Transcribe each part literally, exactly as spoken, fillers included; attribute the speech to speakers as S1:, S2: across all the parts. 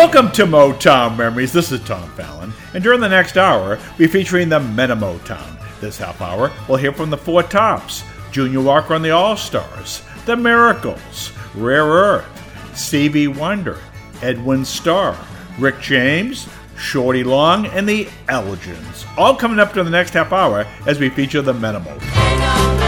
S1: Welcome to Motown Memories. This is Tom Fallon, and during the next hour, we're featuring the Men of Motown. This half hour, we'll hear from the Four Tops, Junior Walker and the All-Stars, The Miracles, Rare Earth, Stevie Wonder, Edwin Starr, Rick James, Shorty Long, and the Elgins. All coming up during the next half hour as we feature the Men of Motown.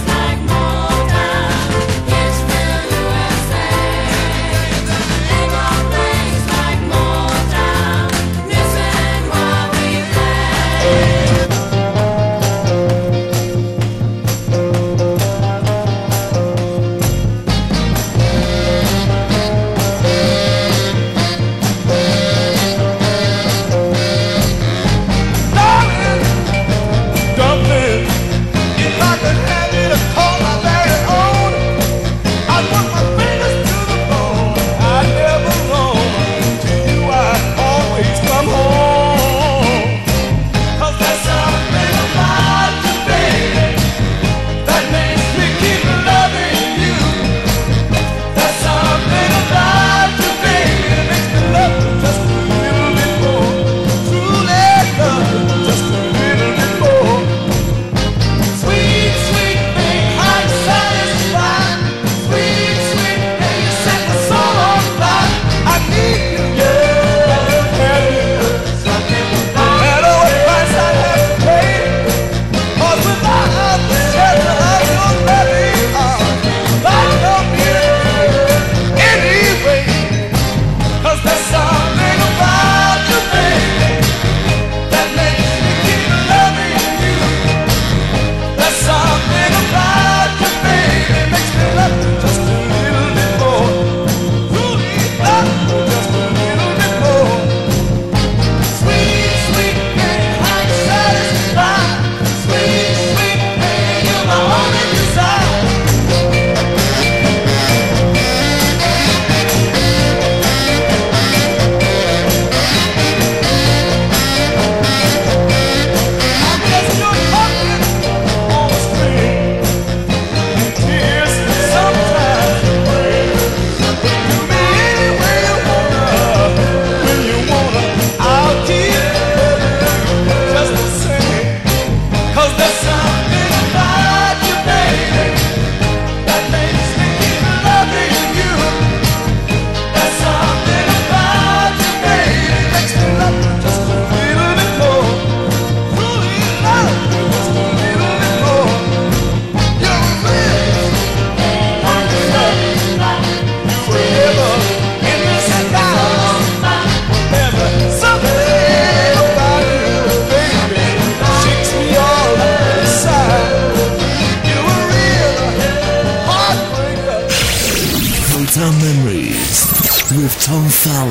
S2: Tom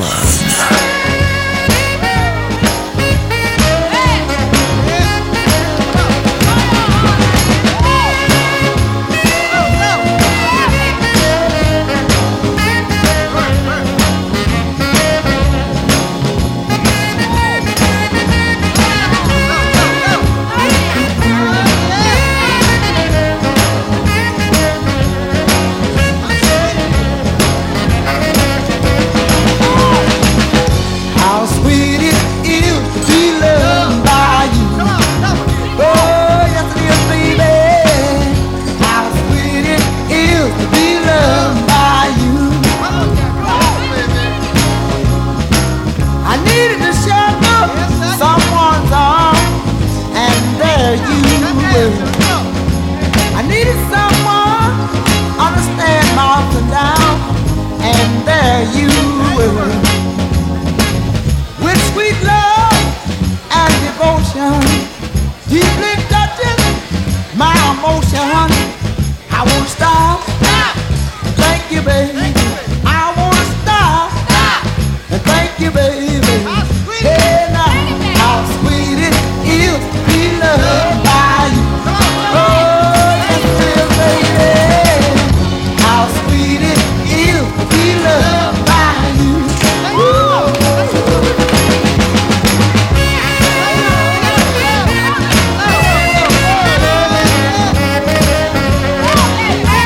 S2: Fallon.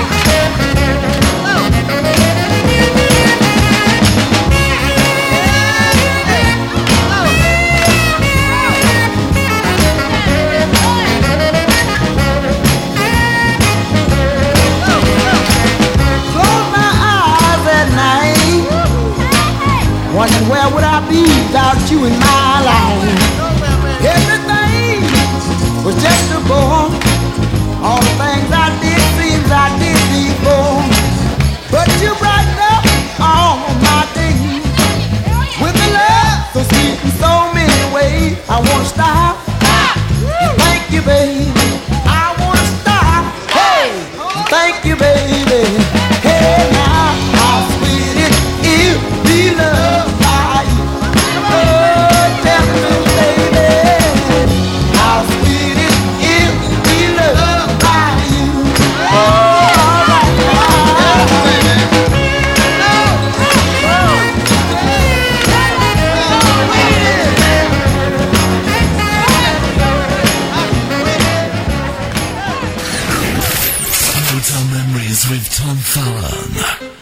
S3: Yeah. be without you in my life. Everything was just a bore. All the things I did seems I did before. But you brighten up all my days with a love so sweet in so many ways. I wanna stop and thank you, baby. I wanna stop, hey, and thank you, baby. Hey, now how sweet it is to be loved by you. Oh, tell me, baby, how sweet it is to be loved by you. Oh, all right, all right, baby.
S2: Motown Memories with Tom Fallon.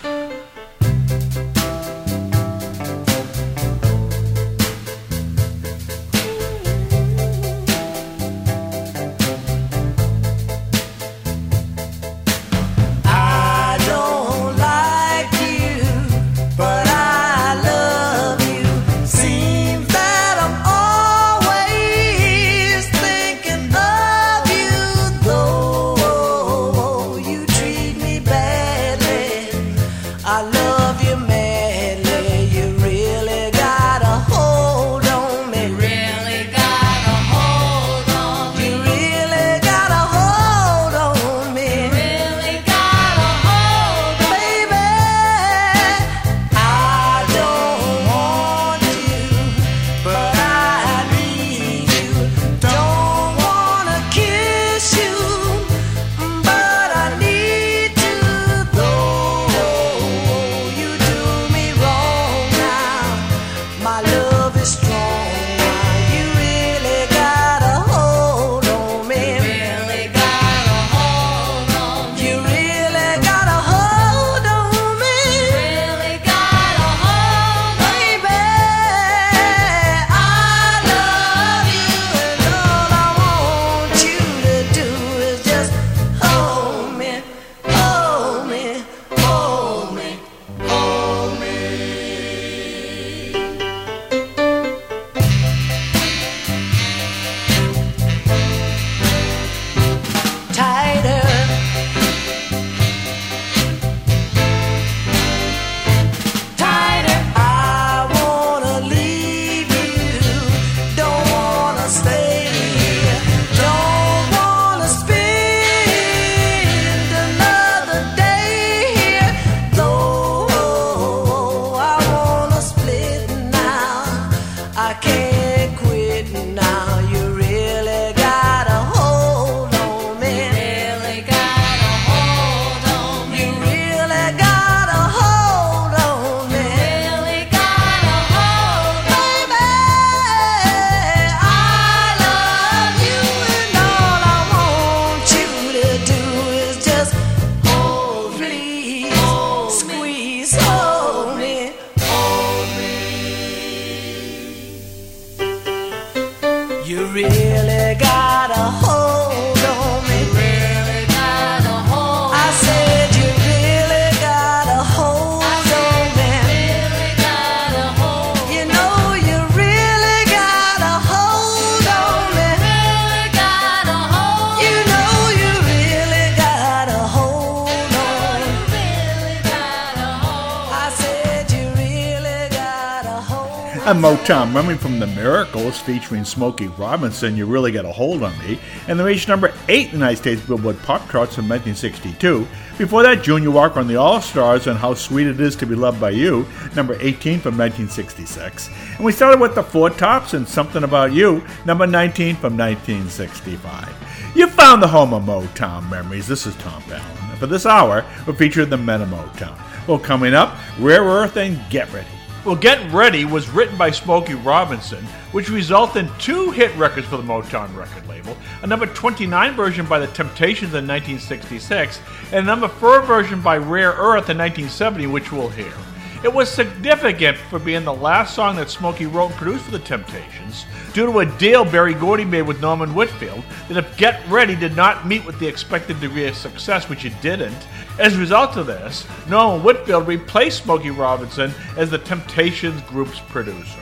S1: A Motown memory from the Miracles featuring Smokey Robinson, You Really Got a Hold on Me, and they reached number eight in the United States Billboard Pop Charts in nineteen sixty-two. Before that, Junior Walker and the All-Stars and How Sweet It Is to Be Loved by You, number eighteen from nineteen sixty-six. And we started with the Four Tops and Something About You, number nineteen from nineteen sixty-five. You found the home of Motown memories. This is Tom Fallon. And for this hour, we're featuring the Men of Motown. Well, coming up, Rare Earth and Get Ready.
S4: Well, Get Ready was written by Smokey Robinson, which resulted in two hit records for the Motown record label, a number twenty-nine version by the Temptations in nineteen sixty-six, and a number four version by Rare Earth in nineteen seventy, which we'll hear. It was significant for being the last song that Smokey wrote and produced for the Temptations, due to a deal Berry Gordy made with Norman Whitfield, that if Get Ready did not meet with the expected degree of success, which it didn't, as a result of this, Norman Whitfield replaced Smokey Robinson as the Temptations group's producer.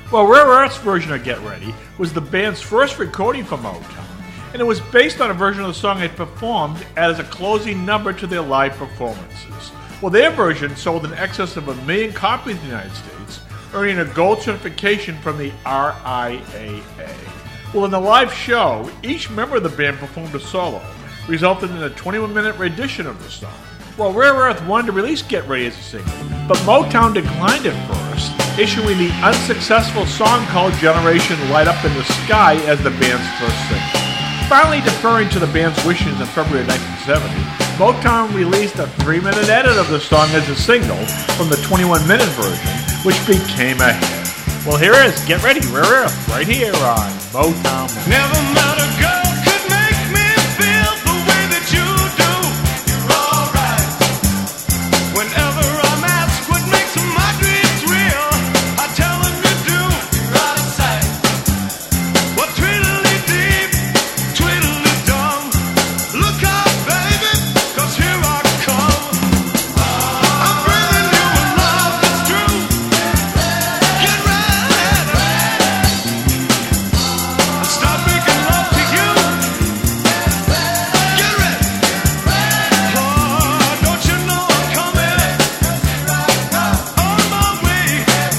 S4: Well, Rare Earth's version of Get Ready was the band's first recording for Motown, and it was based on a version of the song they performed as a closing number to their live performances. Well, their version sold in excess of a million copies in the United States, earning a gold certification from the R I A A. Well, in the live show, each member of the band performed a solo, resulting in a twenty-one minute rendition of the song. Well, Rare Earth wanted to release Get Ready as a single, but Motown declined at first, issuing the unsuccessful song called Generation Light Up in the Sky as the band's first single. Finally deferring to the band's wishes in February of nineteen seventy, Motown released a three minute edit of the song as a single from the twenty-one minute version, which became a hit. Well, here is Get Ready, Rare Earth, right here on Motown.
S5: Never met a girl could make me feel the way that you do. You're alright. Whenever I'm asked what makes my dreams real, I tell them you do. You're out of sight. What tweedly deep, tweedly dumb. Look out, baby, 'cause here I come. I'm bringing you a love that's true. Get ready. Stop making love to you. Get ready. Oh, don't you know I'm coming? On my way.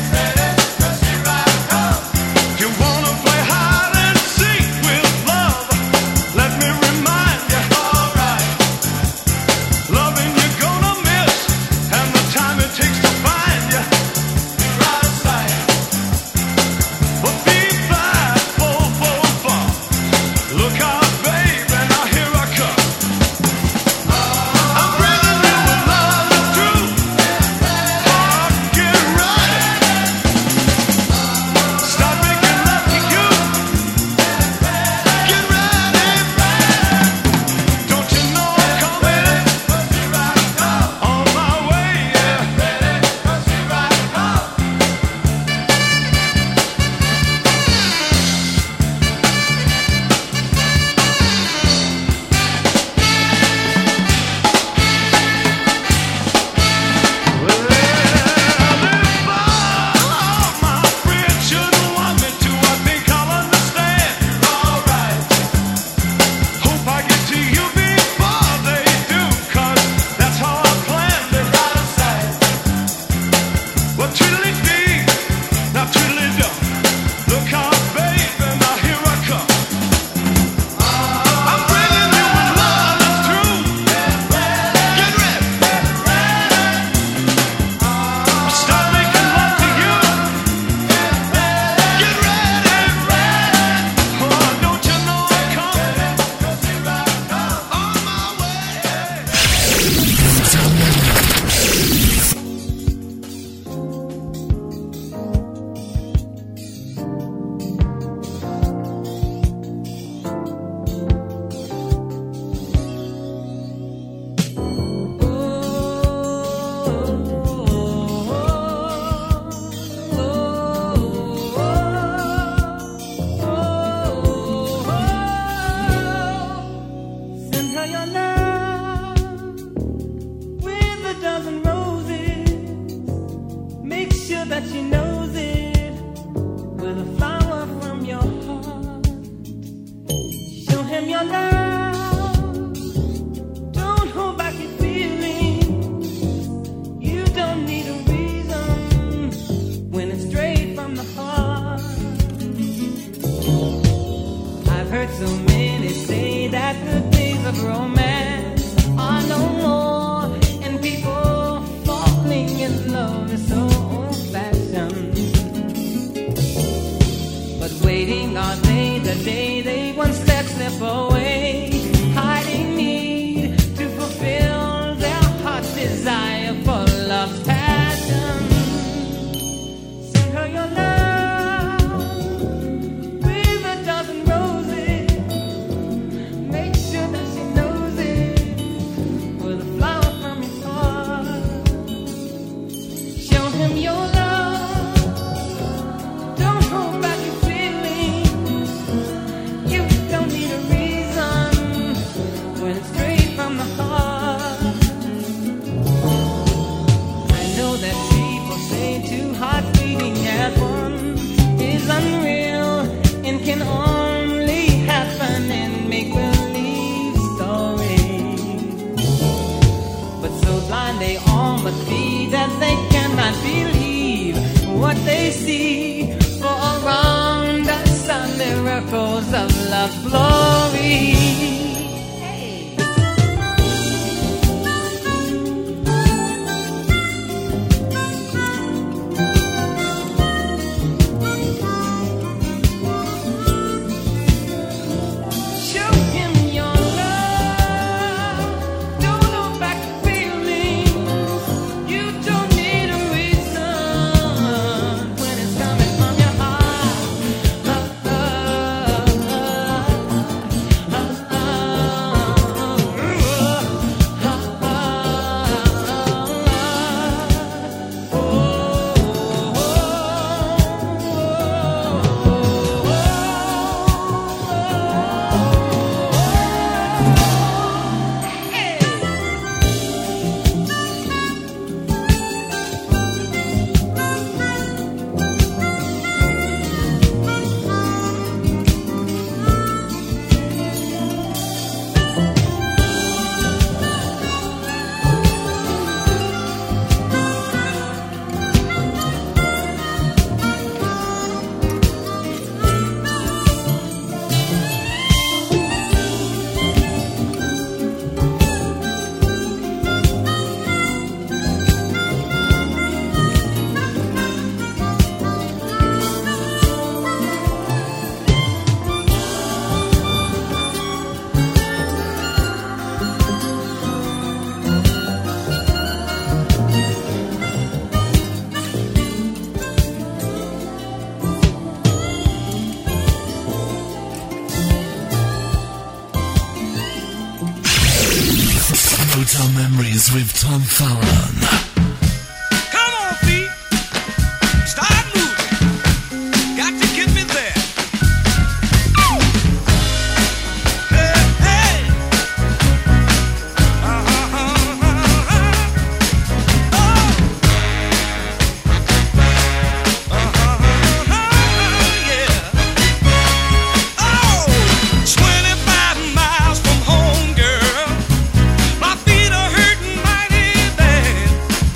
S5: You wanna play hide and seek with love? Let me remind you. Alright. Loving you're gonna miss, and the time it takes to find you. You're out of sight. But be fast, full, full, full. Look out, baby, now here I come. I'm bringing you a love that's true. Oh, get ready. Stop making love to you. Get ready. Don't you know I'm coming? On my way, yeah. Look out, baby, now here I come. I'm bringing you a love that's true. Get ready. Stop making love to you. Get ready. Oh, don't you know I'm coming? On my way.
S2: Motown Memory.
S6: Send her your love with a dozen roses. Make sure that she knows it with a flower from your heart. Show him your love. Don't hold back your feelings. You don't need a reason when it's straight from the heart. I've heard so many say that the days of romance are no more, and people falling in love is so old-fashioned. But waiting all day, the day they once let slip away, hiding need to fulfill their heart's desire for love's passion. Send her your love with a dozen roses. Make sure that she knows it of glory. Show him your love. Don't hold back the feelings. You don't need a reason when it's coming from your heart.
S2: Motown Memories with Tom Fallon.
S5: Come on, feet. Start moving. Got to get me there. Hey, hey. Uh-huh, uh-huh, uh-huh. Oh. Uh-huh, uh-huh, yeah. Oh, twenty-five miles from home, girl. My feet are hurting mighty bad.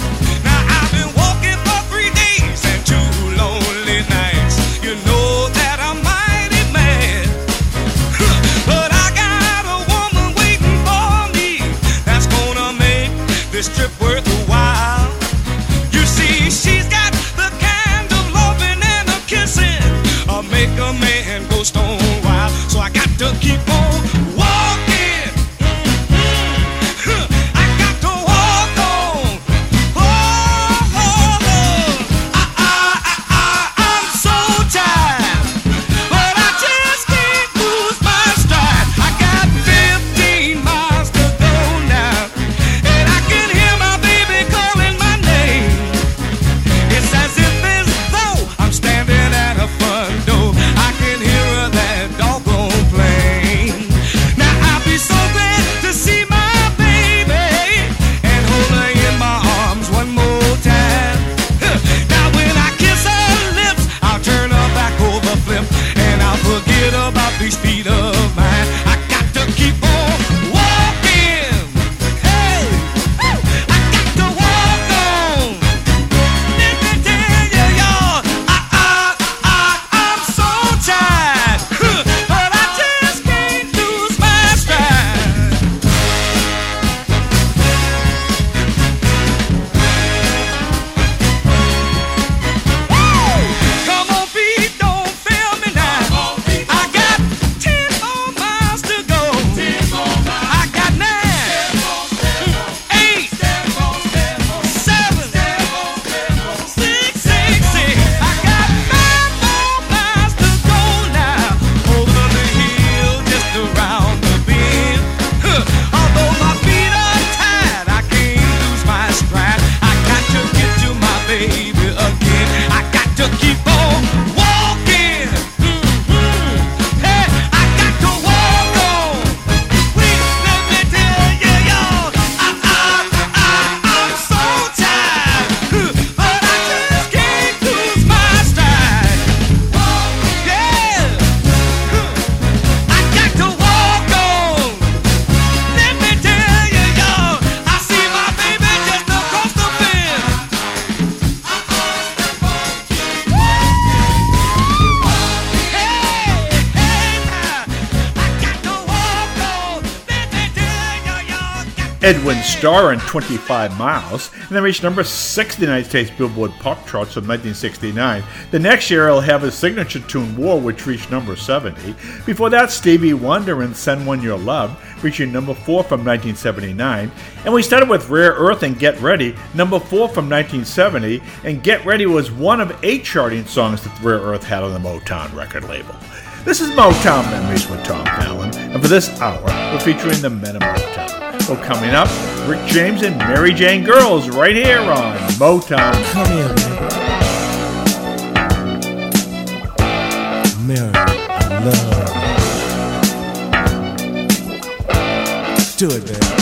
S1: Edwin Starr and twenty-five miles, and then reached number six in the United States Billboard Pop Charts of nineteen sixty-nine. The next year he'll have his signature tune War, which reached number seventy. Before that, Stevie Wonder and Send One Your Love, reaching number four from nineteen seventy-nine. And we started with Rare Earth and Get Ready, number four from nineteen seventy, and Get Ready was one of eight charting songs that Rare Earth had on the Motown record label. This is Motown Memories with Tom Fallon, and for this hour, we're featuring the Men of Motown. Well, coming up, Rick James and Mary Jane Girls right here on Motown.
S2: Come here, baby. Mary, I love. Do it, baby.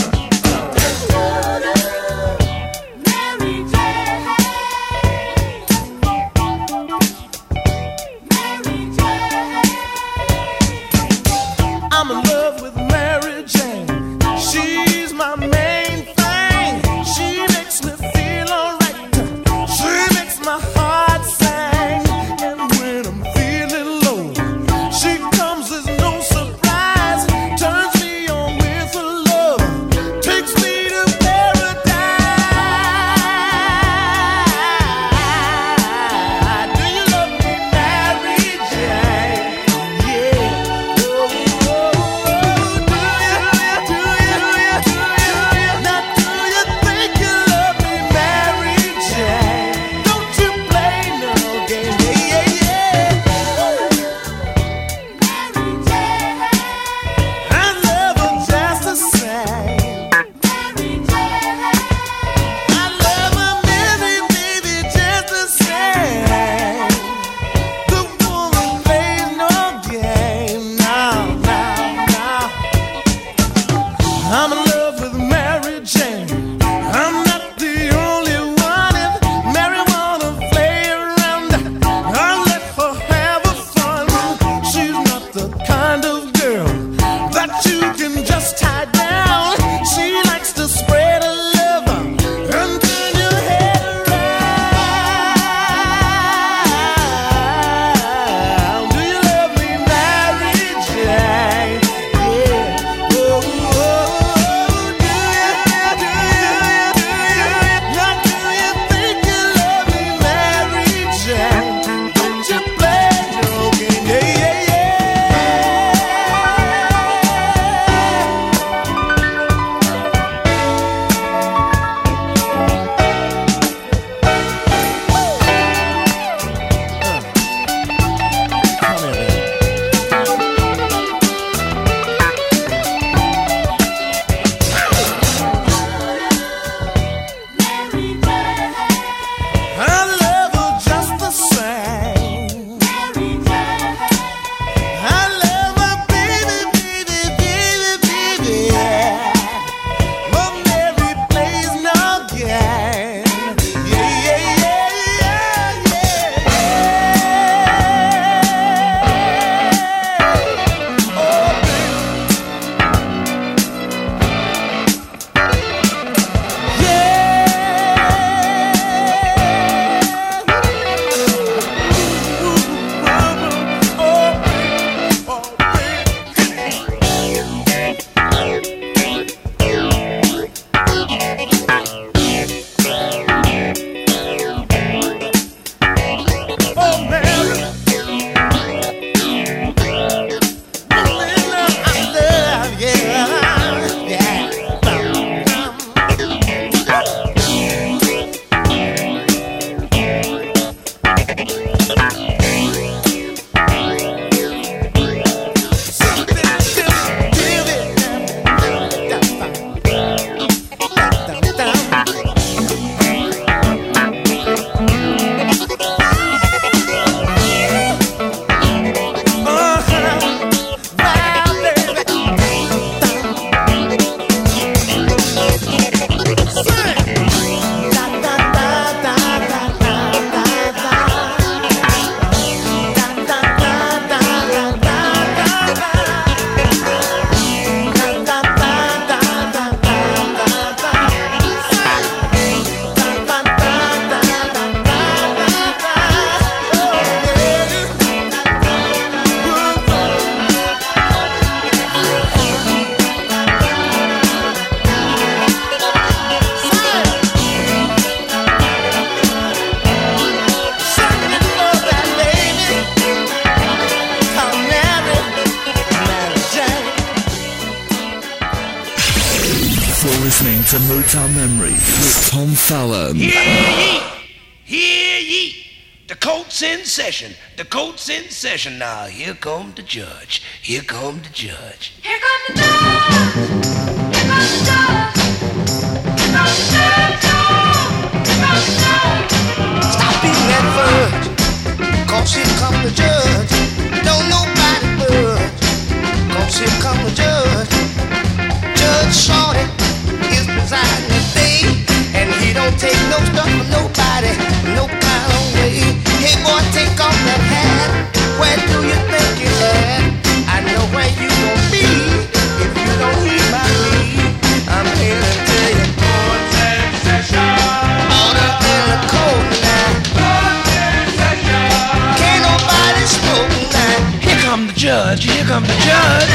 S2: for listening to Motown Memories with Tom Fallon.
S7: Hear ye! Hear ye! The court's in session. The court's in session. Now, here come the judge. Here come the judge.
S8: Here comes the judge. Here comes the judge. Here comes the judge. Here comes the judge.
S3: Stop beating that fudge, 'cause here come the judge. Don't nobody budge, 'cause here come the judge. Judge Shorty is presiding today, and he don't take no stuff from nobody, no kind of way. Hey boy, take off that hat. Where do you think you're at? I know where you gon' be if you don't heed my lead. I'm here to tell you, court's in session. Order in the court now. Court's in session. Can't nobody smoke now.
S7: Here come the judge. Here come the judge.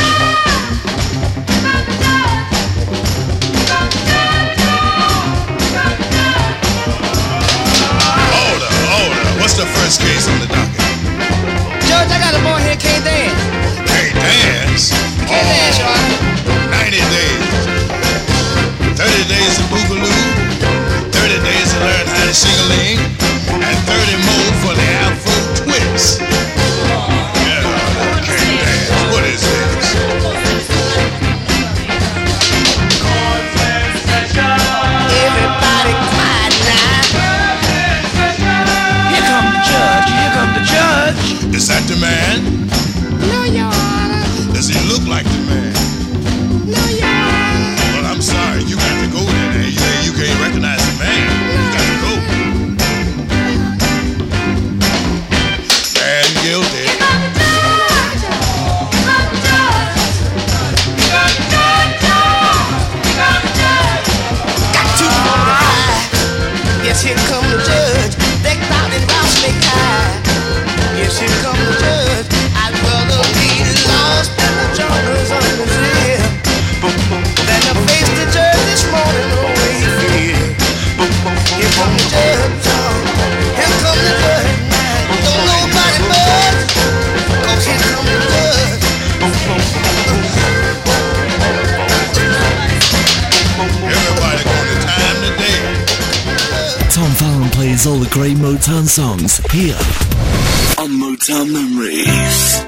S9: What's the first case on the docket?
S3: Judge, I got a boy here can't dance.
S9: Can't dance?
S3: Can't dance, Your Honor.
S9: ninety days. thirty days of boogaloo. thirty days to learn how to sing-a-ling. And thirty more for the Afro twist. Yeah, can't dance. What is this?
S3: Everybody quiet now.
S7: Here come the judge. Here come the judge.
S9: Is that the man?
S3: No, Your Honor.
S9: Does he look like the man?
S3: No, Your Honor.
S9: Well, I'm sorry. You got to go there. You, you can't recognize the man. You got to go. Man guilty.
S3: Got two on the eye. Yes, here come the judge. Decked out in round snake high. Yes, here come the judge. I'd rather be lost in the jungles of Brazil than to face the judge this morning the way he feels. Here come the judge. Here come the judge. Don't nobody budge, 'cause here come the judge.
S9: Everybody going to time today.
S2: Tom Fallon plays all the great Motown songs here on Motown Memories.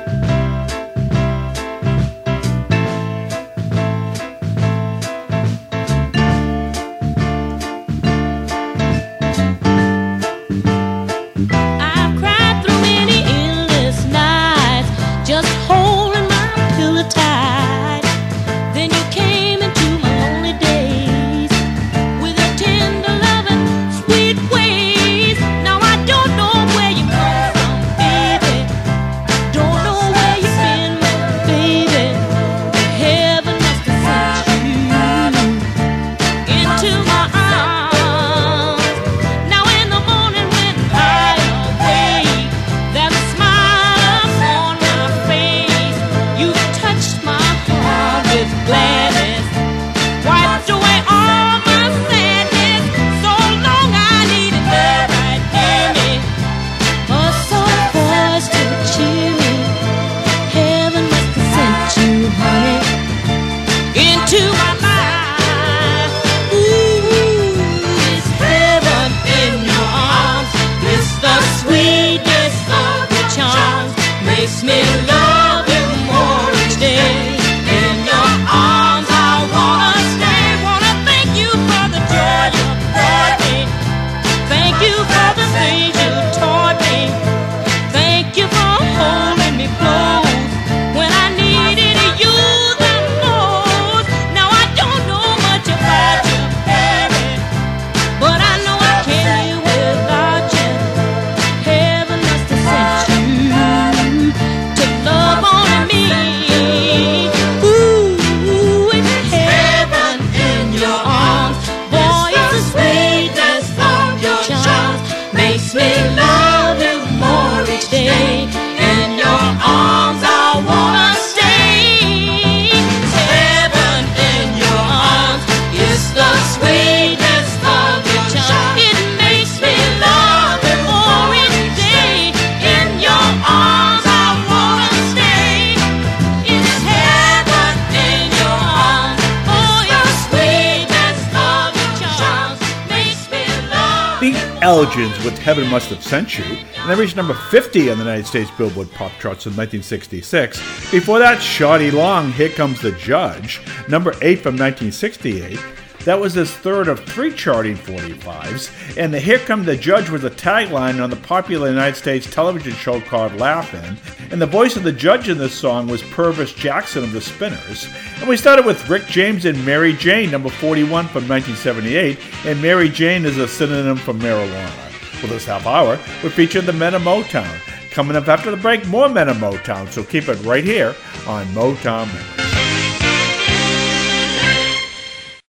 S6: I've cried through many endless nights, just holding my pillow tight. Then you came into my lonely days with your tender loving, sweet ways. Now I don't know where you come from, baby. Don't know where you've been, baby. Heaven must have sent you into my arms. Now in the morning when I awake, there's a smile upon my face. You touched my heart with gladness, wiped away all my sadness. So long I needed love right near me, a soft voice to cheer me. Heaven must have sent you, honey, into my life. Ooh, it's heaven in your arms. It's the sweetness of your charms. Makes me love you more each day. In your arms
S1: Elgins with Heaven Must Have Sent You, and they reached number fifty on the United States Billboard Pop Charts in nineteen sixty-six. Before that, Shawty Long, Here Comes the Judge, number eight from nineteen sixty-eight. That was his third of three charting forty-fives, and the Here Come the Judge was a tagline on the popular United States television show called Laugh-In, and the voice of the judge in this song was Purvis Jackson of the Spinners. And we started with Rick James and Mary Jane, number forty-one from nineteen seventy-eight, and Mary Jane is a synonym for marijuana. For this half hour, we featured the Men of Motown. Coming up after the break, more Men of Motown, so keep it right here on Motown Memories.